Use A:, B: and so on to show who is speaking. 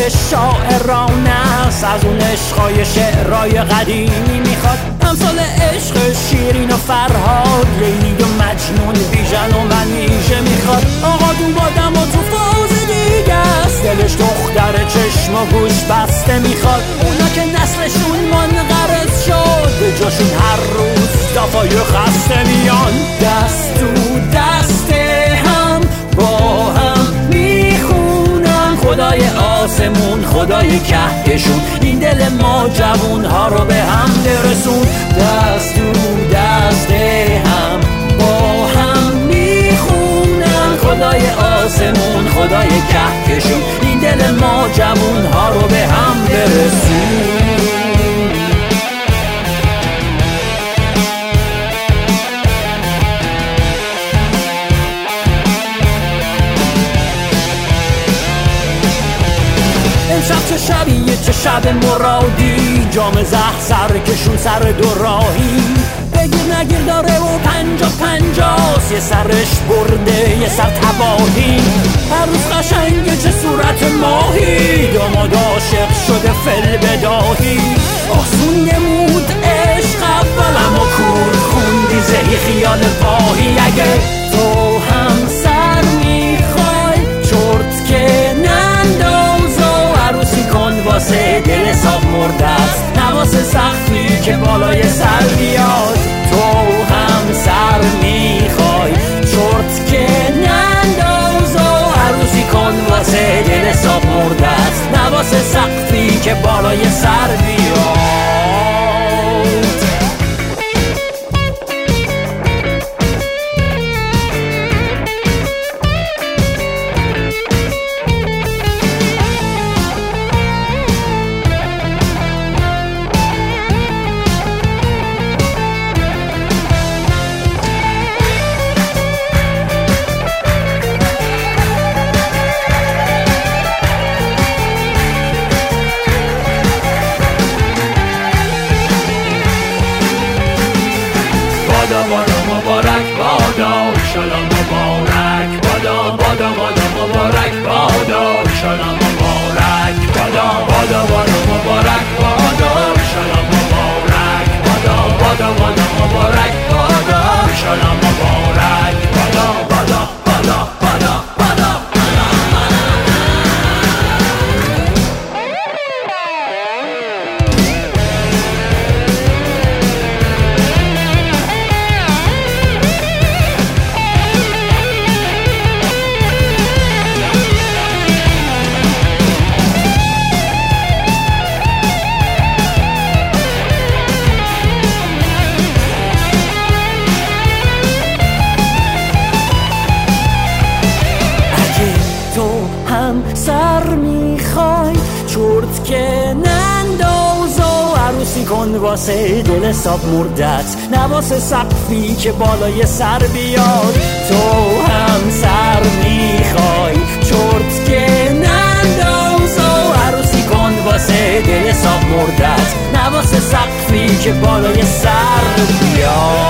A: شاعرانه است، از اون عشقای شعرهای قدیمی میخواد. امثال عشق شیرین و فرهاد، لیلی و مجنون، بیژن و منیژه میخواد. آقا دون بادم و تو فاز دیگه است، دلش دختر چشم و گوش بسته میخواد. اونا که نسلشون منقرض شد، به جاشون هر روز دفعه خسته میان. دست تو دست هم با هم میخونن خدای آسمون، خدای کهکشون، این دل ما جوون ها رو به هم برسون. دست تو دست هم با هم میخونن خدای آسمون، خدای کهکشون، این دل ما جوون ها رو به هم برسون. امشب چه شبیه چه شب مرادی، جام زهر سرکشون سر دو راهی. بگیر نگیر داره و 50-50، یه سرش برده یه سر تباهی. هر روز قشنگه چه صورت ماهی، داماد عاشق شده فل بداهی. آسون نمود عشق اول، اما کور خوندی زهی خیال واهی. اگه تو هم سر میخوای چرت که ننداز و عروسی کن واسه دل صاف مرده است، نواسه سختی که بالای سر بیاد. تو هم سر میخوای چرت که ننداز و عروسی کن واسه دل صاف مرده است، نواسه سختی که بالای سر بیاد.
B: بادا مبارک بادا، ایشالا مبارک بادا. بادا مبارک بادا، ایشالا مبارک بادا. بادا مبارک بادا، ایشالا مبارک بادا. بادا مبارک بادا، ایشالا مبارک بادا. بادا بادا بادا بادا.
A: سر میخوای چرت که ننداز و عروسی کن واسه دل صاف مردت، نواسه سقفی که بالای سر بیاد. تو هم سر میخوای چرت که ننداز و عروسی کن واسه دل صاف مردت، نواسه سقفی که بالای سر بیاد.